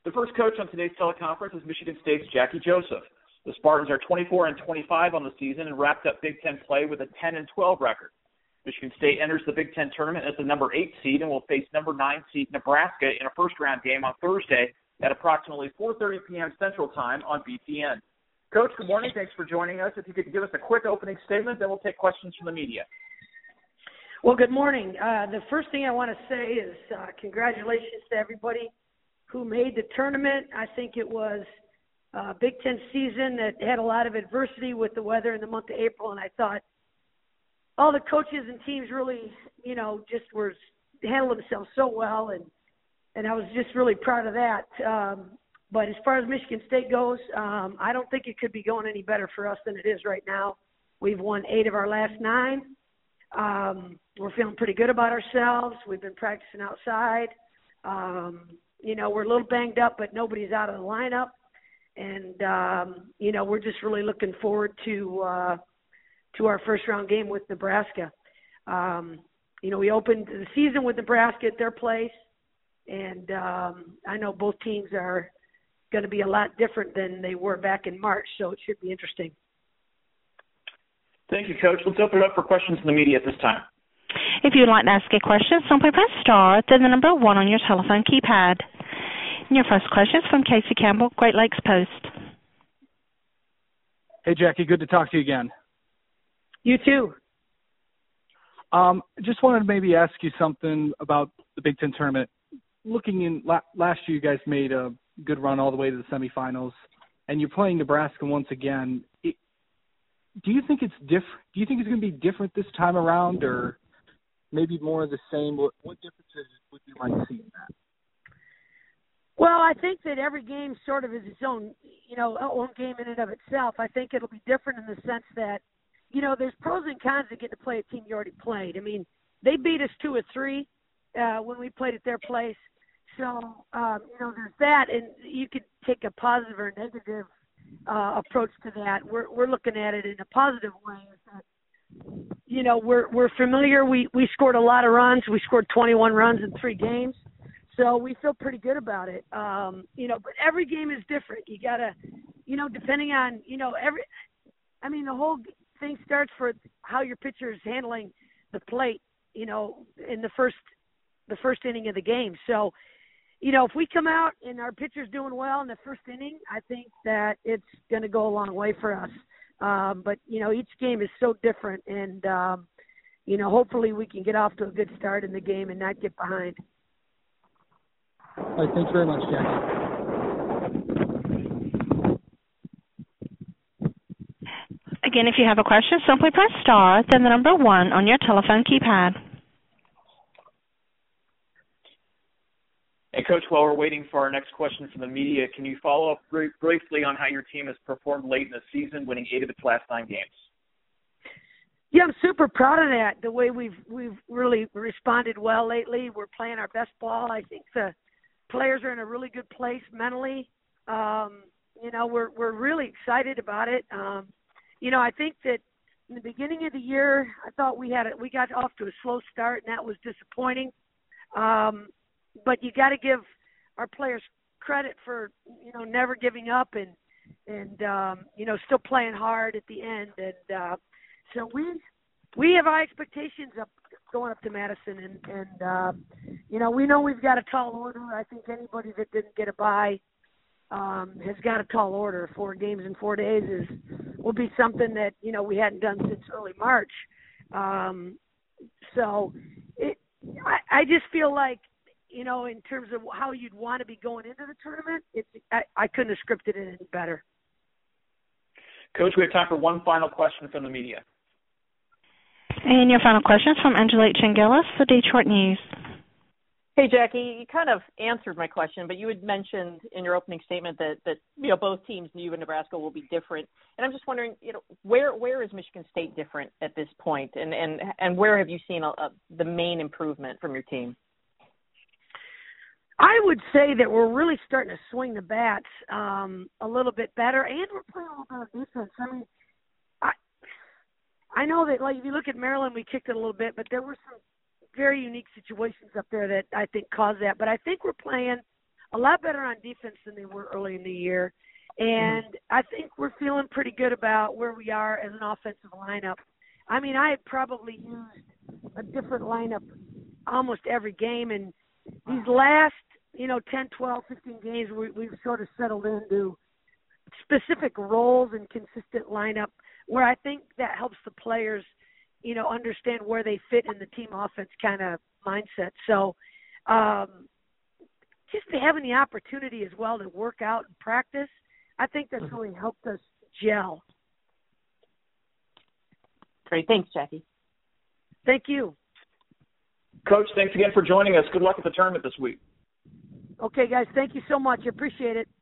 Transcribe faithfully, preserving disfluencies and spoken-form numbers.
The first coach on today's teleconference is Michigan State's Jackie Joseph. The Spartans are twenty-four and twenty-five on the season and wrapped up Big Ten play with a ten and twelve record. Michigan State enters the Big Ten tournament as the number eight seed and will face number nine seed Nebraska in a first-round game on Thursday at approximately four thirty p.m. Central Time on B T N. Coach, good morning. Thanks for joining us. If you could give us a quick opening statement, then we'll take questions from the media. Well, good morning. Uh, the first thing I want to say is uh, congratulations to everybody who made the tournament. I think it was a Big Ten season that had a lot of adversity with the weather in the month of April, and I thought all the coaches and teams really, you know, just were handling themselves so well, and and I was just really proud of that. Um, but as far as Michigan State goes, um, I don't think it could be going any better for us than it is right now. We've won eight of our last nine. Um, we're feeling pretty good about ourselves. We've been practicing outside. Um, you know, we're a little banged up, but nobody's out of the lineup. And, um, you know, we're just really looking forward to uh, to our first-round game with Nebraska. Um, you know, we opened the season with Nebraska at their place, and um, I know both teams are going to be a lot different than they were back in March, so it should be interesting. Thank you, Coach. Let's open it up for questions from the media at this time. If you would like to ask a question, simply press star, then the number one on your telephone keypad. And your first question is from Casey Campbell, Great Lakes Post. Hey, Jackie, good to talk to you again. You too. Um, just wanted to maybe ask you something about the Big Ten tournament. Looking in la- last year, you guys made a good run all the way to the semifinals, and you're playing Nebraska once again. It, do you think it's diff- Do you think it's going to be different this time around, or maybe more of the same? What, what differences would you like to see in that? Well, I think that every game sort of is its own, you know, own game in and of itself. I think it'll be different in the sense that, you know, there's pros and cons to get to play a team you already played. I mean, they beat us two or three uh, when we played at their place. So, um, you know, there's that, and you could take a positive or negative uh, approach to that. We're we're looking at it in a positive way. Is that, you know, we're we're familiar. We we scored a lot of runs. We scored twenty-one runs in three games. So we feel pretty good about it. Um, you know, but every game is different. You got to, you know, depending on, you know, every, I mean, the whole thing starts for how your pitcher is handling the plate, you know, in the first, the first inning of the game. So, you know, if we come out and our pitcher's doing well in the first inning, I think that it's going to go a long way for us. Um, but, you know, each game is so different. And, um, you know, hopefully we can get off to a good start in the game and not get behind. All right, thanks very much, Jackie. Again, if you have a question, simply press star, then the number one on your telephone keypad. And, Coach, while we're waiting for our next question from the media, can you follow up brief, briefly on how your team has performed late in the season, winning eight of its last nine games? Yeah, I'm super proud of that, the way we've we've really responded well lately. We're playing our best ball. I think the players are in a really good place mentally. Um, you know, we're we're really excited about it. Um, you know, I think that in the beginning of the year, I thought we had a, we got off to a slow start, and that was disappointing. Um, but you got to give our players credit for, you know, never giving up and and um, you know, still playing hard at the end. And uh, so we we have high expectations up going up to Madison, and, and uh, you know, we know we've got a tall order. I think anybody that didn't get a bye um, has got a tall order. Four games in four days is will be something that, you know, we hadn't done since early March. Um, so it, I, I just feel like, you know, in terms of how you'd want to be going into the tournament, it's I, I couldn't have scripted it any better. Coach, we have time for one final question from the media. And your final question is from Angelique Chengelis, the Detroit News. Hey, Jackie, you kind of answered my question, but you had mentioned in your opening statement that, that you know, both teams, U and Nebraska, will be different. And I'm just wondering, you know, where where is Michigan State different at this point, and and, and where have you seen a, a, the main improvement from your team? I would say that we're really starting to swing the bats um, a little bit better, and we're playing a little bit of defense. I mean, I I know that, like, if you look at Maryland, we kicked it a little bit, but there were some very unique situations up there that I think caused that. But I think we're playing a lot better on defense than they were early in the year. And I think we're feeling pretty good about where we are as an offensive lineup. I mean, I had probably used a different lineup almost every game, and these last, you know, ten, twelve, fifteen games, we, we've sort of settled into specific roles and consistent lineup where I think that helps the players, you know, understand where they fit in the team offense kind of mindset. So um, just having the opportunity as well to work out and practice, I think that's really helped us gel. Great. Thanks, Jackie. Thank you. Coach, thanks again for joining us. Good luck at the tournament this week. Okay, guys. Thank you so much. I appreciate it.